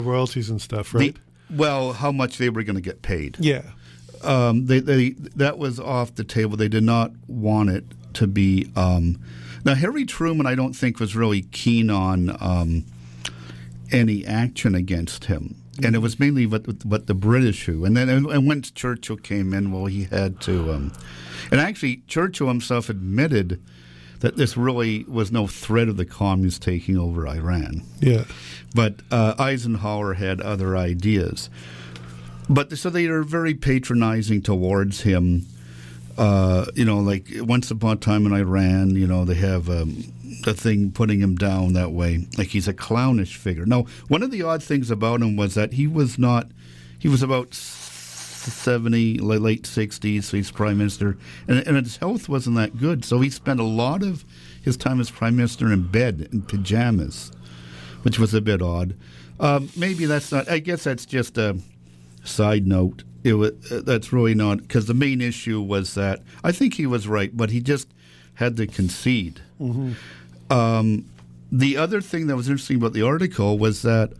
royalties and stuff, right? How much they were going to get paid. Yeah. That was off the table. They did not want it to be. Now, Harry Truman, I don't think, was really keen on any action against him. And it was mainly what the British who. And then and once Churchill came in, well, he had to. And actually, Churchill himself admitted that this really was no threat of the communists taking over Iran. Yeah. But Eisenhower had other ideas. But so they are very patronizing towards him. Like once upon a time in Iran, they have a thing putting him down that way. Like he's a clownish figure. Now, one of the odd things about him was that he was about 70, late 60s, so he's prime minister. And his health wasn't that good. So he spent a lot of his time as prime minister in bed, in pajamas, which was a bit odd. Maybe that's not, I guess that's just a side note. That's really not, because the main issue was that I think he was right, but he just had to concede. Mm-hmm. The other thing that was interesting about the article was that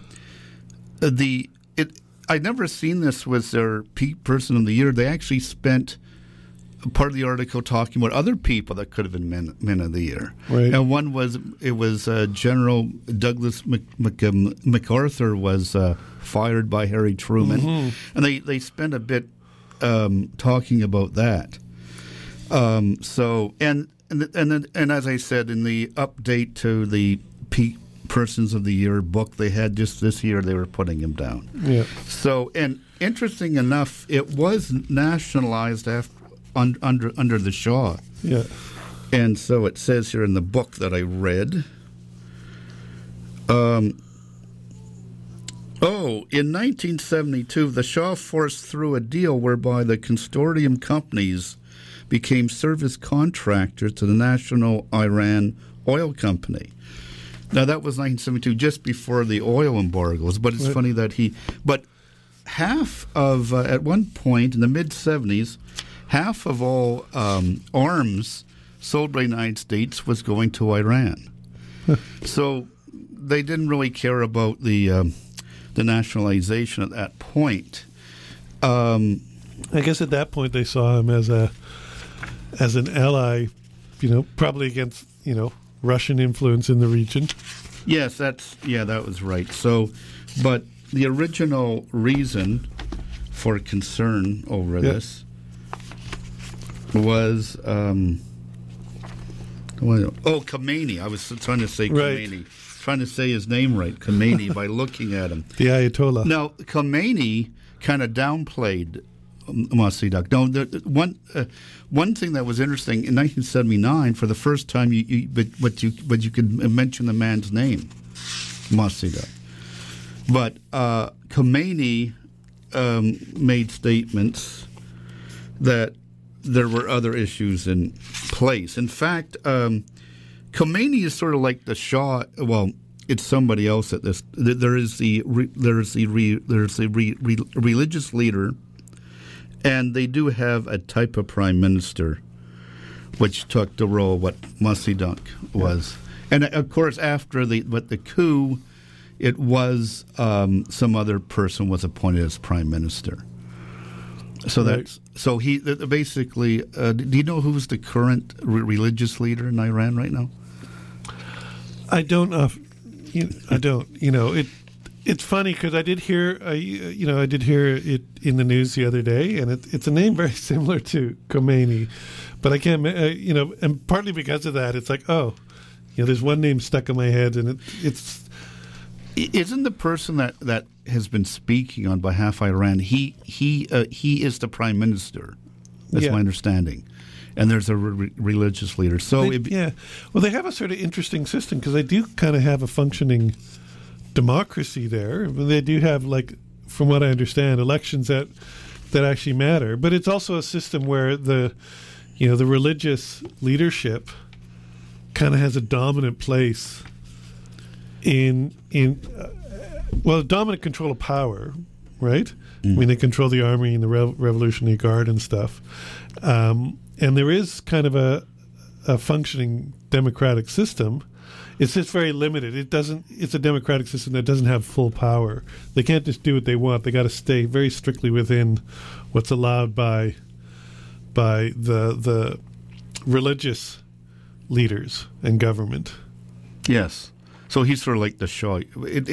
I'd never seen this with their person of the year. They actually spent part of the article talking about other people that could have been men of the year. Right. And one was General Douglas MacArthur was fired by Harry Truman, mm-hmm. and they spent a bit talking about that. And as I said in the update to the Persons of the Year book they had just this year, they were putting him down. Yeah. So, and interesting enough, it was nationalized under the Shah. Yeah. And so it says here in the book that I read. In 1972, the Shah forced through a deal whereby the consortium companies became service contractors to the National Iran Oil Company. Now, that was 1972, just before the oil embargoes, but it's funny that but half of, at one point in the mid-70s, half of all arms sold by the United States was going to Iran. So they didn't really care about the nationalization at that point. I guess at that point they saw him as an ally, probably against, Russian influence in the region. Yes, that was right. So, but the original reason for concern over this was Khomeini. I was trying to say Khomeini. Right. Trying to say his name right, Khomeini, by looking at him. The Ayatollah. Now, Khomeini kind of downplayed Mossadegh. Now, one thing that was interesting in 1979, for the first time, you could mention the man's name, Mossadegh. But Khomeini made statements that there were other issues in place. In fact, Khomeini is sort of like the Shah. Well, it's somebody else at this. There's the religious leader, and they do have a type of prime minister, which took the role of what Mossadegh was. And of course, after the coup, it was some other person was appointed as prime minister. So he basically. Do you know who's the current religious leader in Iran right now? I don't. I don't. It's funny because I did hear. I did hear it in the news the other day, and it's a name very similar to Khomeini, but I can't. And partly because of that, it's like, there's one name stuck in my head, and it's. Isn't the person that has been speaking on behalf of Iran? He is the prime minister. That's my understanding. And there's a religious leader. So well, they have a sort of interesting system because they do kind of have a functioning democracy there. They do have, like, from what I understand, elections that actually matter. But it's also a system where the religious leadership kind of has a dominant place in dominant control of power, right? I mean, they control the army and the Revolutionary Guard and stuff. And there is kind of a functioning democratic system. It's just very limited. It doesn't. It's a democratic system that doesn't have full power. They can't just do what they want. They got to stay very strictly within what's allowed by the religious leaders and government. Yes. So he's sort of like the Shah.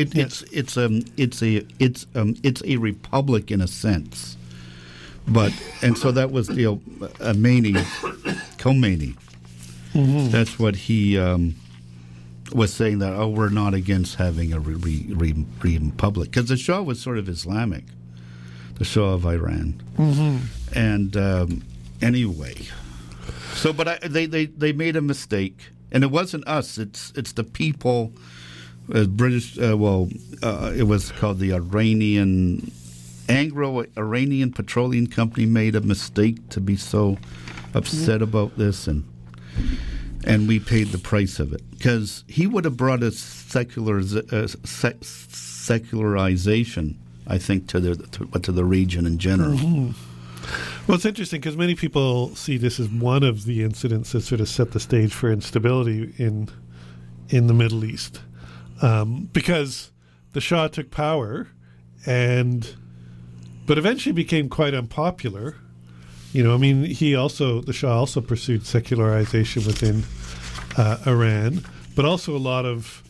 It's a republic in a sense, but and so that was Khomeini. Mm-hmm. That's what he was saying, that we're not against having a republic, because the Shah was sort of Islamic, the Shah of Iran. Mm-hmm. And anyway, so but they made a mistake. And it wasn't us. It's the people. British. It was called the Anglo-Iranian Petroleum Company made a mistake to be so upset about this, and we paid the price of it, because he would have brought us secularization, I think, to the region in general. Mm-hmm. Well, it's interesting because many people see this as one of the incidents that sort of set the stage for instability in the Middle East, because the Shah took power, but eventually became quite unpopular. You know, I mean, the Shah also pursued secularization within Iran, but also a lot of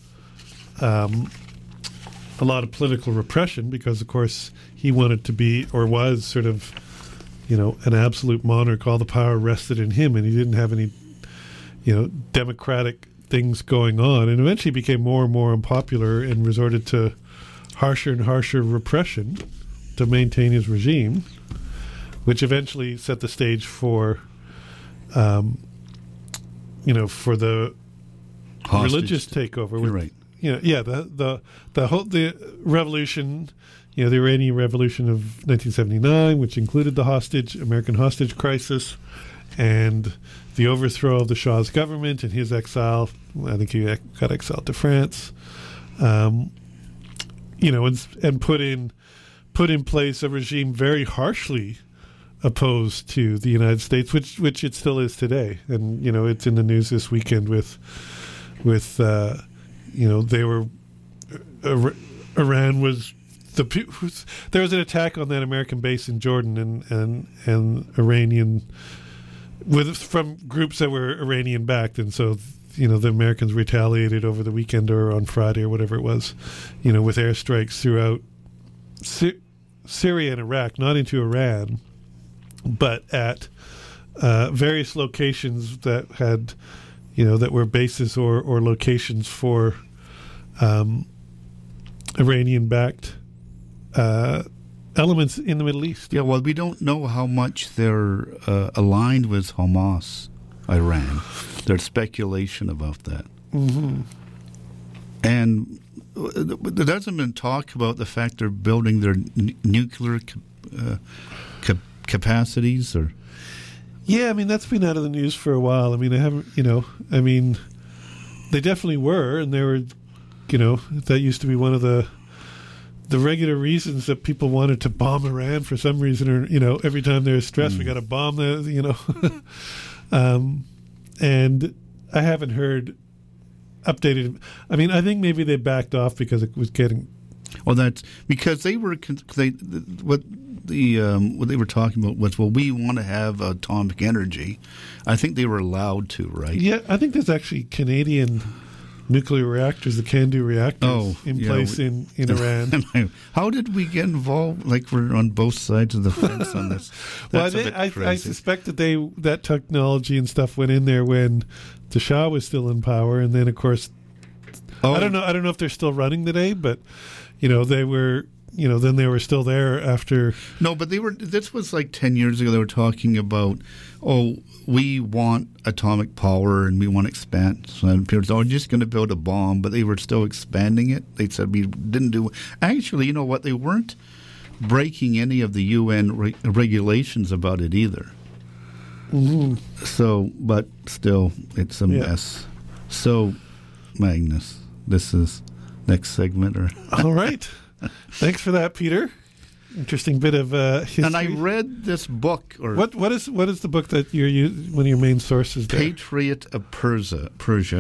political repression, because, of course, he wanted to be, or was, sort of, an absolute monarch. All the power rested in him, and he didn't have any, democratic things going on, and eventually became more and more unpopular and resorted to harsher and harsher repression to maintain his regime, which eventually set the stage for, for the hostage religious takeover. You're right. The revolution. The Iranian Revolution of 1979, which included the American hostage crisis, and the overthrow of the Shah's government and his exile. I think he got exiled to France. And put in place a regime very harshly opposed to the United States, which it still is today. And it's in the news this weekend with Iran was. There was an attack on that American base in Jordan, and Iranian from groups that were Iranian backed, and so the Americans retaliated over the weekend or on Friday or whatever it was, with airstrikes throughout Syria and Iraq, not into Iran, but at various locations that had that were bases or locations for Iranian backed elements in the Middle East. Yeah, well, we don't know how much they're aligned with Hamas, Iran. There's speculation about that. Mm-hmm. And there hasn't been talk about the fact they're building their nuclear capacities, or... Yeah, I mean, that's been out of the news for a while. I mean, they definitely were, and they were, that used to be one of the regular reasons that people wanted to bomb Iran for some reason, or every time they're stressed, we got to bomb the and I haven't heard updated. I mean, I think maybe they backed off because it was getting. Well, that's because what they were talking about was, well, we want to have atomic energy. I think they were allowed to, right? Yeah, I think there's actually Canadian nuclear reactors, the CANDU reactors, in place in Iran. How did we get involved? Like, we're on both sides of the fence on this. Well, I suspect that that technology and stuff went in there when the Shah was still in power, and then, of course, I don't know if they're still running today, but they were. Then they were still there after. No, but they were. This was like 10 years ago. They were talking about, we want atomic power and we want to expand. So people said, we're just going to build a bomb, but they were still expanding it. They said we didn't do. Actually, you know what? They weren't breaking any of the UN regulations about it either. Mm-hmm. So, but still, it's a mess. So, Magnus, this is next segment, or all right. Thanks for that, Peter. Interesting bit of history. And I read this book. Or what is the book that you're one of your main sources there? Patriot of Persia,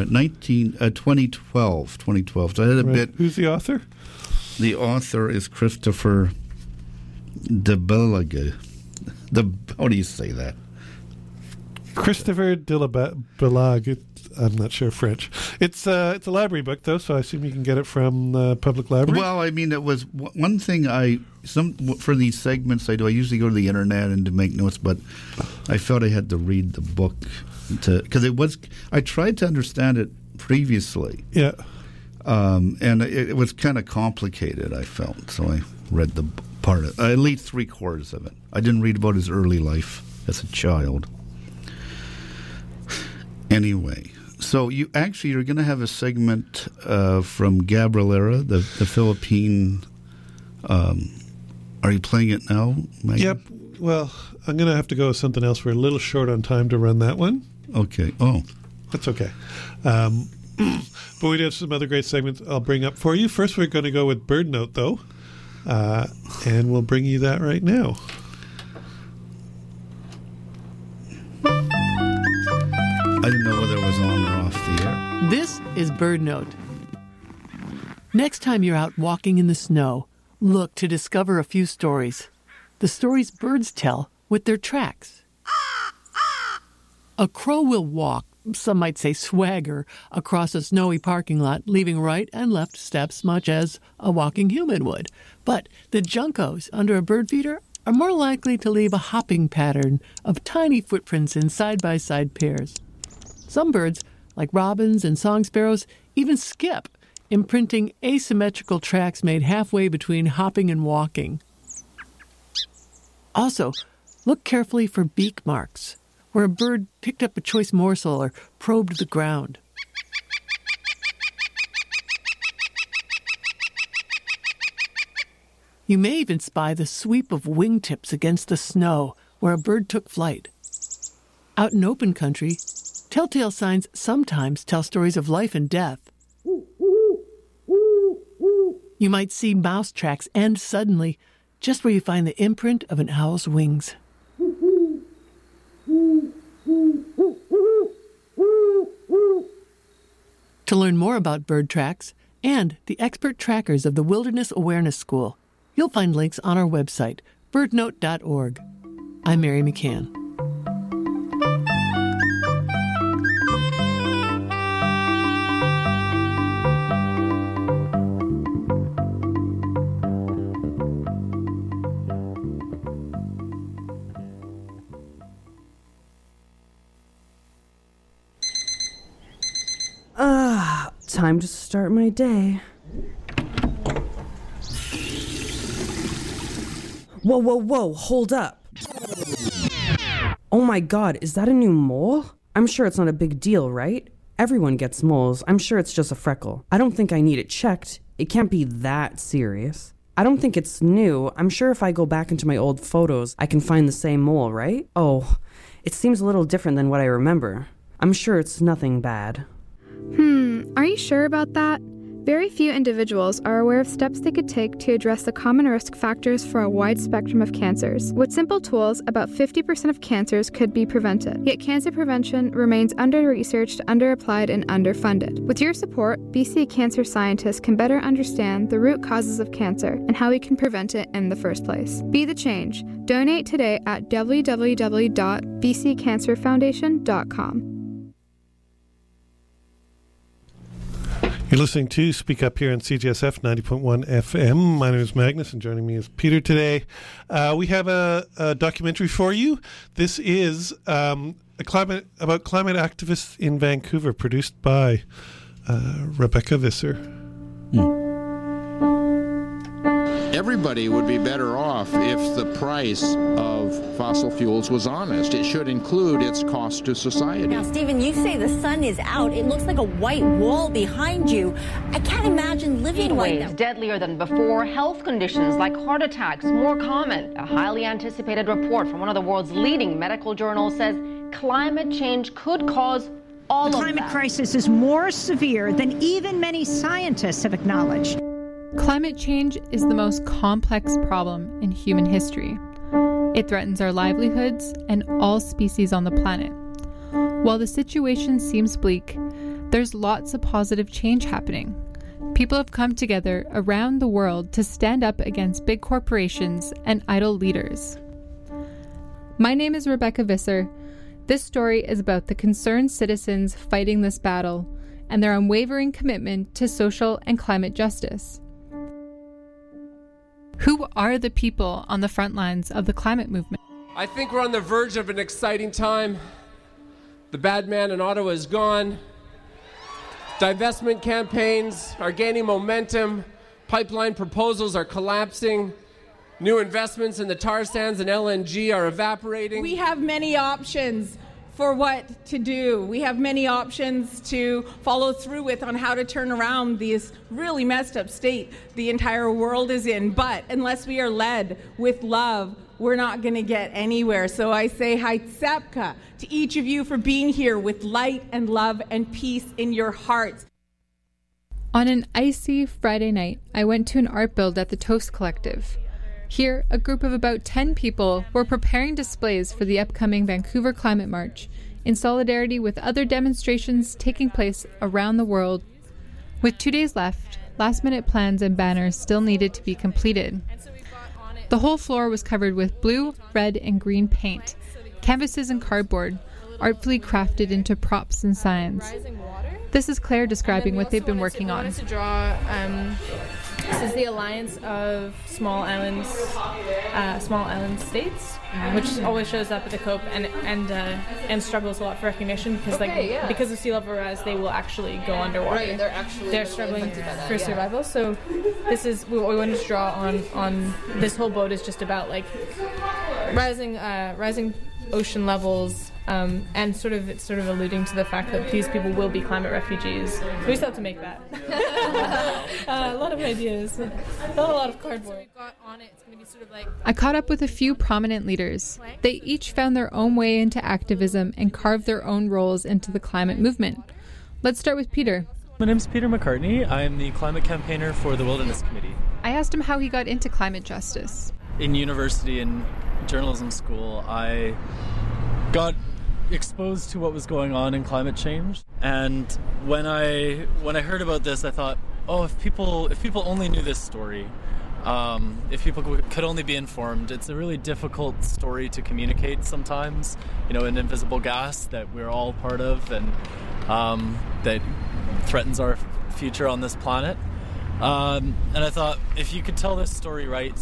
2012. So I had a bit. Who's the author? The author is Christopher de Bellage. How do you say that? Christopher de Bellage. I'm not sure French. It's a library book, though, so I assume you can get it from the public library. Well, I mean, it was one thing for these segments I do. I usually go to the internet and to make notes, but I felt I had to read the book because I tried to understand it previously. Yeah. And it was kind of complicated, I felt, so I read the part of at least 3/4 of it. I didn't read about his early life as a child. Anyway. So you're going to have a segment from Gabrielera, the Philippine. Are you playing it now, Maggie? Yep. Well, I'm going to have to go with something else. We're a little short on time to run that one. Okay. Oh, that's okay. But we do have some other great segments I'll bring up for you. First, we're going to go with Bird Note, though, and we'll bring you that right now. I didn't know whether it was on or off the air. This is Bird Note. Next time you're out walking in the snow, look to discover a few stories. The stories birds tell with their tracks. A crow will walk, some might say swagger, across a snowy parking lot, leaving right and left steps much as a walking human would. But the juncos under a bird feeder are more likely to leave a hopping pattern of tiny footprints in side-by-side pairs. Some birds, like robins and song sparrows, even skip, imprinting asymmetrical tracks made halfway between hopping and walking. Also, look carefully for beak marks, where a bird picked up a choice morsel or probed the ground. You may even spy the sweep of wingtips against the snow where a bird took flight. Out in open country, telltale signs sometimes tell stories of life and death. You might see mouse tracks end suddenly just where you find the imprint of an owl's wings. To learn more about bird tracks and the expert trackers of the Wilderness Awareness School, you'll find links on our website, birdnote.org. I'm Mary McCann. Time to start my day. Whoa, hold up. Oh my god, is that a new mole? I'm sure it's not a big deal, right? Everyone gets moles. I'm sure it's just a freckle. I don't think I need it checked. It can't be that serious. I don't think it's new. I'm sure if I go back into my old photos, I can find the same mole, right? Oh, it seems a little different than what I remember. I'm sure it's nothing bad. Are you sure about that? Very few individuals are aware of steps they could take to address the common risk factors for a wide spectrum of cancers. With simple tools, about 50% of cancers could be prevented. Yet cancer prevention remains under-researched, under-applied, and underfunded. With your support, BC cancer scientists can better understand the root causes of cancer and how we can prevent it in the first place. Be the change. Donate today at www.bccancerfoundation.com. You're listening to Speak Up here on CJSF 90.1 FM. My name is Magnus, and joining me is Peter today. We have a documentary for you. This is about climate activists in Vancouver, produced by Rebecca Visser. Everybody would be better off if the price of fossil fuels was honest. It should include its cost to society. Now, Stephen, you say the sun is out. It looks like a white wall behind you. I can't imagine living like that. Deadlier than before. Health conditions like heart attacks more common. A highly anticipated report from one of the world's leading medical journals says climate change could cause all of that. The climate crisis is more severe than even many scientists have acknowledged. Climate change is the most complex problem in human history. It threatens our livelihoods and all species on the planet. While the situation seems bleak, there's lots of positive change happening. People have come together around the world to stand up against big corporations and idle leaders. My name is Rebecca Visser. This story is about the concerned citizens fighting this battle and their unwavering commitment to social and climate justice. Who are the people on the front lines of the climate movement? I think we're on the verge of an exciting time. The bad man in Ottawa is gone. Divestment campaigns are gaining momentum. Pipeline proposals are collapsing. New investments in the tar sands and LNG are evaporating. We have many options for what to do. We have many options to follow through with on how to turn around this really messed up state the entire world is in. But unless we are led with love, we're not going to get anywhere. So I say Haitsepka to each of you for being here with light and love and peace in your hearts. On an icy Friday night, I went to an art build at the Toast Collective. Here, a group of about 10 people were preparing displays for the upcoming Vancouver Climate March in solidarity with other demonstrations taking place around the world. With 2 days left, last-minute plans and banners still needed to be completed. The whole floor was covered with blue, red, and green paint, canvases and cardboard, artfully crafted into props and signs. This is Claire describing what they've been working on. To draw, this is the Alliance of Small Island States, which always shows up at the COP and struggles a lot for recognition because because of sea level rise, they will actually go underwater. Right, they're struggling for survival. So this is what we wanted to draw on. This whole boat is just about like rising ocean levels. And it's sort of alluding to the fact that these people will be climate refugees. We still have to make that. A lot of ideas, not a lot of cardboard. I caught up with a few prominent leaders. They each found their own way into activism and carved their own roles into the climate movement. Let's start with Peter. My name's Peter McCartney. I'm the climate campaigner for the Wilderness Committee. I asked him how he got into climate justice. In university and journalism school, I got exposed to what was going on in climate change, and when I heard about this, I thought, if people only knew this story, if people could only be informed. It's a really difficult story to communicate sometimes, an invisible gas that we're all part of and that threatens our future on this planet, and I thought if you could tell this story right,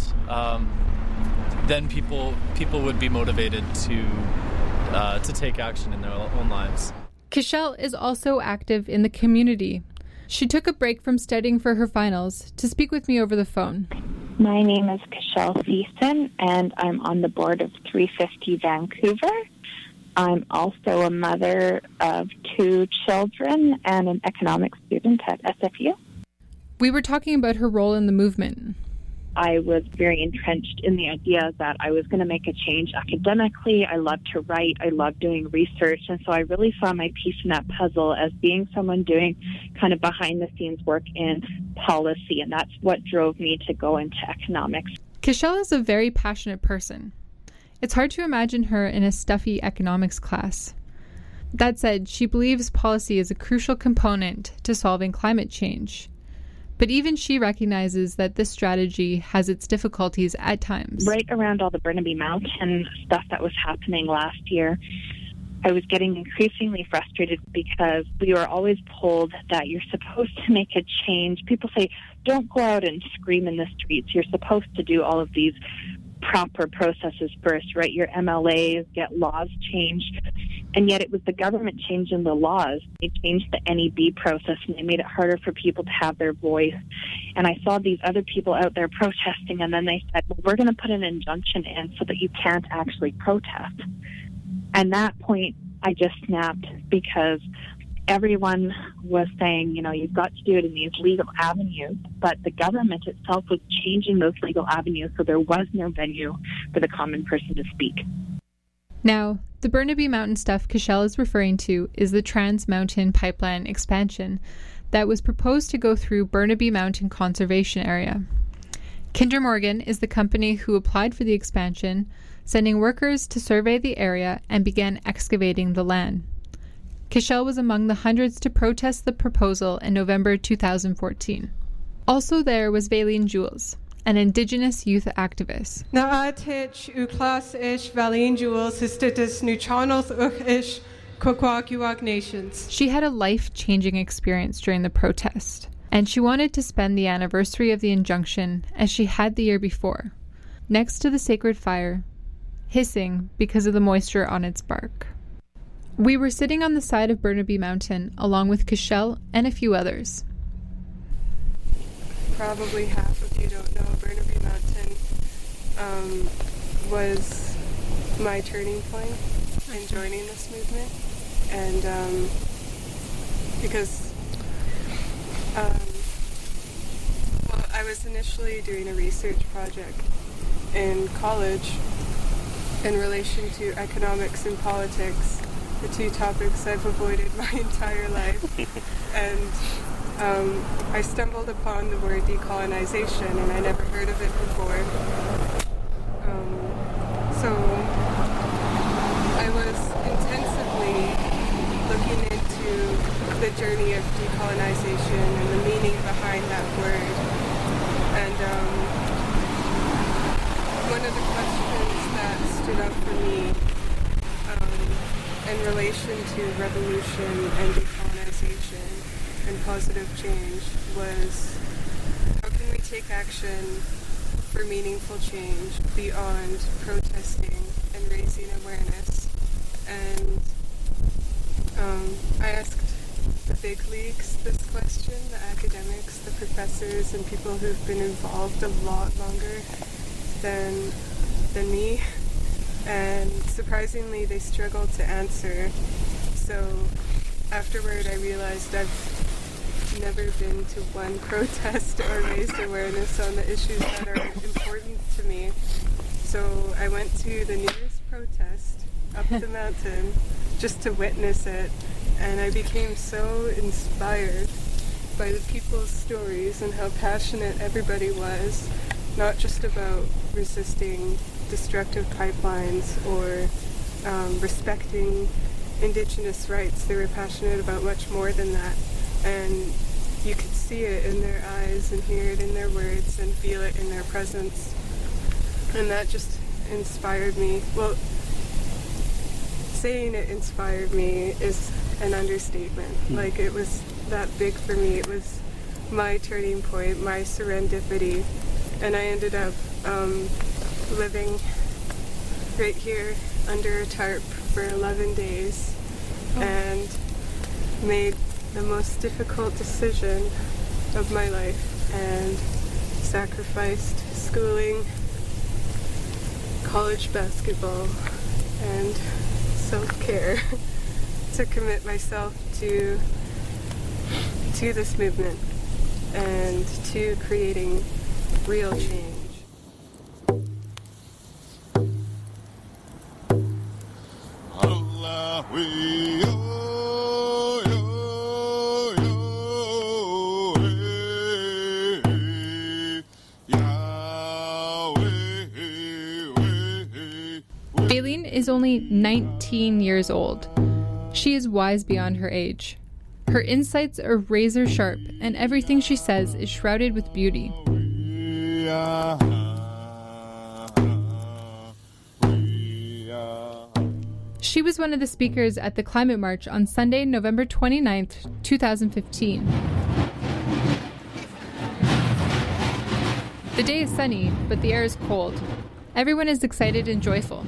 then people would be motivated to take action in their own lives. Kishelle is also active in the community. She took a break from studying for her finals to speak with me over the phone. My name is Kishelle Thiessen, and I'm on the board of 350 Vancouver. I'm also a mother of 2 children and an economics student at SFU. We were talking about her role in the movement. I was very entrenched in the idea that I was going to make a change academically. I love to write. I love doing research. And so I really saw my piece in that puzzle as being someone doing kind of behind-the-scenes work in policy. And that's what drove me to go into economics. Kishelle is a very passionate person. It's hard to imagine her in a stuffy economics class. That said, she believes policy is a crucial component to solving climate change. But even she recognizes that this strategy has its difficulties at times. Right around all the Burnaby Mountain stuff that was happening last year, I was getting increasingly frustrated because we were always told that you're supposed to make a change. People say, don't go out and scream in the streets. You're supposed to do all of these proper processes first, right? Your MLAs, get laws changed. And yet it was the government changing the laws. They changed the NEB process and they made it harder for people to have their voice. And I saw these other people out there protesting, and then they said, well, we're going to put an injunction in so that you can't actually protest. And that point, I just snapped because everyone was saying, you've got to do it in these legal avenues, but the government itself was changing those legal avenues, so there was no venue for the common person to speak. Now, the Burnaby Mountain stuff Kishelle is referring to is the Trans Mountain Pipeline expansion that was proposed to go through Burnaby Mountain Conservation Area. Kinder Morgan is the company who applied for the expansion, sending workers to survey the area and began excavating the land. Cashel was among the hundreds to protest the proposal in November 2014. Also there was Valine Jules, an Indigenous youth activist. Naatich uklas ish Valine Jules histitis nuchanos ish Kwakwaka'wakw Nations. She had a life-changing experience during the protest, and she wanted to spend the anniversary of the injunction as she had the year before, next to the sacred fire, hissing because of the moisture on its bark. We were sitting on the side of Burnaby Mountain along with Cashel and a few others. Probably half of you don't know Burnaby Mountain was my turning point in joining this movement. And because I was initially doing a research project in college in relation to economics and politics, the two topics I've avoided my entire life. And I stumbled upon the word decolonization, and I never heard of it before. So I was intensively looking into the journey of decolonization and the meaning behind that word. And one of the questions that stood up for me in relation to revolution and decolonization and positive change was, how can we take action for meaningful change beyond protesting and raising awareness? And I asked the big leagues this question, the academics, the professors, and people who've been involved a lot longer than me. And surprisingly, they struggled to answer. So afterward, I realized I've never been to one protest or raised awareness on the issues that are important to me. So I went to the nearest protest up the mountain just to witness it, and I became so inspired by the people's stories and how passionate everybody was, not just about resisting destructive pipelines or respecting Indigenous rights. They were passionate about much more than that, and you could see it in their eyes and hear it in their words and feel it in their presence, and that just inspired me. Well, saying it inspired me is an understatement. Like, it was that big for me. It was my turning point, my serendipity, and I ended up living right here under a tarp for 11 days and made the most difficult decision of my life and sacrificed schooling, college basketball, and self-care to commit myself to this movement and to creating real change. Valine is only 19 years old. She is wise beyond her age. Her insights are razor sharp, and everything she says is shrouded with beauty. She was one of the speakers at the Climate March on Sunday, November 29th, 2015. The day is sunny, but the air is cold. Everyone is excited and joyful.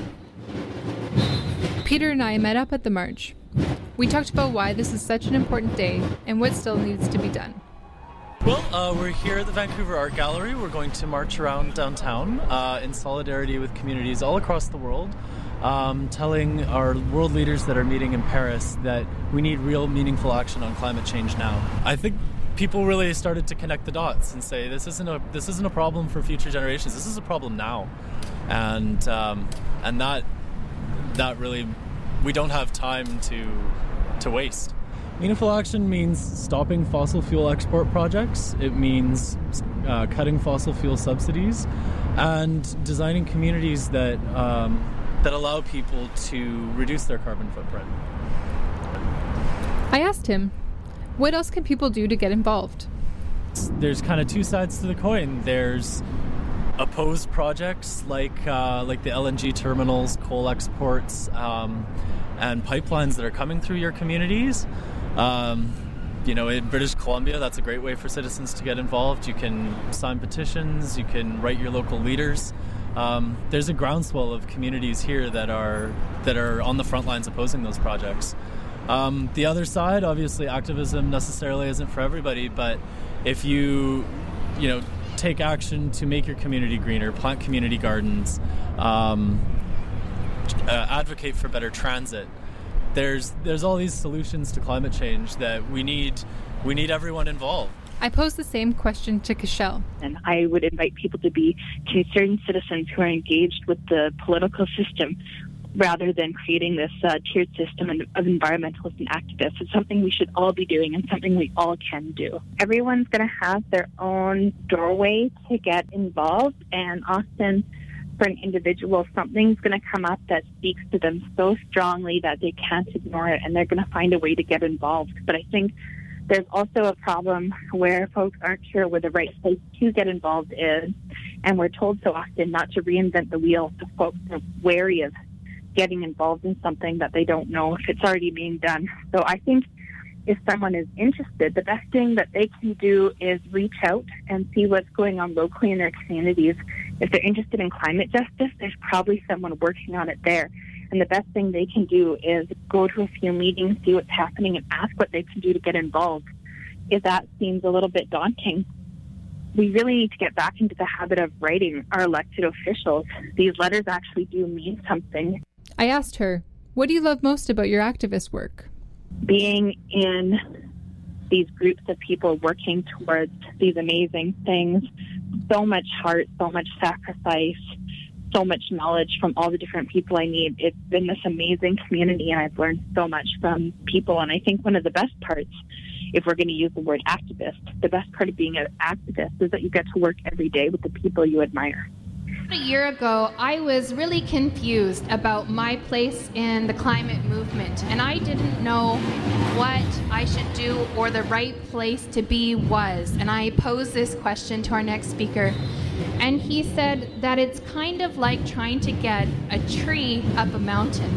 Peter and I met up at the march. We talked about why this is such an important day and what still needs to be done. Well, we're here at the Vancouver Art Gallery. We're going to march around downtown in solidarity with communities all across the world, telling our world leaders that are meeting in Paris that we need real meaningful action on climate change now. I think people really started to connect the dots and say this isn't a problem for future generations. This is a problem now, and that really, we don't have time to waste. Meaningful action means stopping fossil fuel export projects. It means cutting fossil fuel subsidies and designing communities that allow people to reduce their carbon footprint. I asked him, what else can people do to get involved? There's kind of two sides to the coin. There's opposed projects like the LNG terminals, coal exports, and pipelines that are coming through your communities. In British Columbia, that's a great way for citizens to get involved. You can sign petitions, you can write your local leaders. There's a groundswell of communities here that are on the front lines opposing those projects. The other side, obviously, activism necessarily isn't for everybody, but if you take action to make your community greener, plant community gardens, advocate for better transit, there's all these solutions to climate change that we need everyone involved. I posed the same question to Cashel. And I would invite people to be concerned citizens who are engaged with the political system rather than creating this tiered system of environmentalists and activists. It's something we should all be doing and something we all can do. Everyone's going to have their own doorway to get involved, and often for an individual, something's going to come up that speaks to them so strongly that they can't ignore it, and they're going to find a way to get involved. But I think there's also a problem where folks aren't sure where the right place to get involved is, and we're told so often not to reinvent the wheel, so folks are wary of getting involved in something that they don't know if it's already being done. So I think if someone is interested, the best thing that they can do is reach out and see what's going on locally in their communities. If they're interested in climate justice, there's probably someone working on it there. And the best thing they can do is go to a few meetings, see what's happening, and ask what they can do to get involved. If that seems a little bit daunting, we really need to get back into the habit of writing our elected officials. These letters actually do mean something. I asked her, what do you love most about your activist work? Being in these groups of people working towards these amazing things, so much heart, so much sacrifice, so much knowledge from all the different people I meet. It's been this amazing community, and I've learned so much from people. And I think one of the best parts, if we're going to use the word activist, the best part of being an activist is that you get to work every day with the people you admire. A year ago, I was really confused about my place in the climate movement, and I didn't know what I should do or the right place to be was. And I posed this question to our next speaker, and he said that it's kind of like trying to get a tree up a mountain.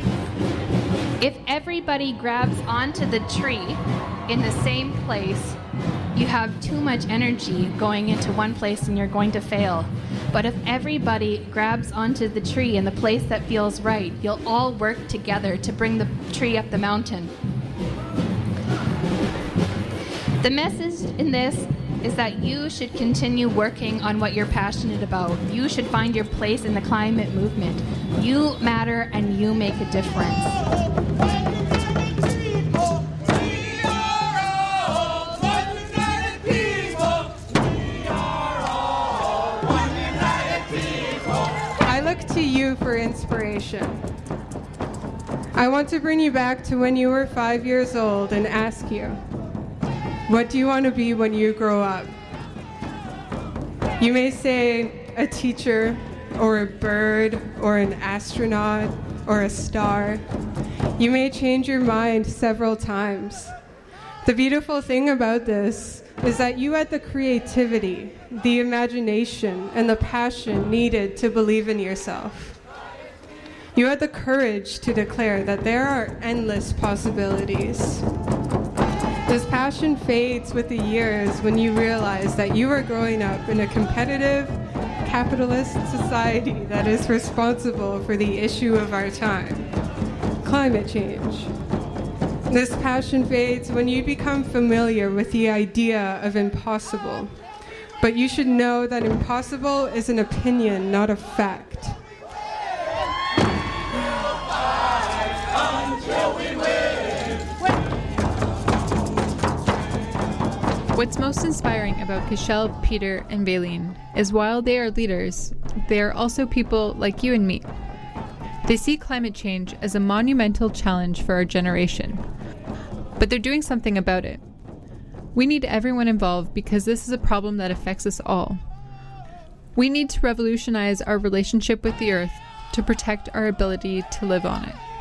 If everybody grabs onto the tree in the same place, you have too much energy going into one place and you're going to fail. But if everybody grabs onto the tree in the place that feels right, you'll all work together to bring the tree up the mountain. The message in this is that you should continue working on what you're passionate about. You should find your place in the climate movement. You matter and you make a difference. To you for inspiration. I want to bring you back to when you were 5 years old and ask you, what do you want to be when you grow up? You may say a teacher or a bird or an astronaut or a star. You may change your mind several times. The beautiful thing about this is that you had the creativity, the imagination, and the passion needed to believe in yourself. You had the courage to declare that there are endless possibilities. This passion fades with the years when you realize that you are growing up in a competitive, capitalist society that is responsible for the issue of our time, climate change. This passion fades when you become familiar with the idea of impossible. But you should know that impossible is an opinion, not a fact. What's most inspiring about Cashel, Peter, and Baleen is while they are leaders, they are also people like you and me. They see climate change as a monumental challenge for our generation. but they're doing something about it. We need everyone involved because this is a problem that affects us all. We need to revolutionize our relationship with the Earth to protect our ability to live on it.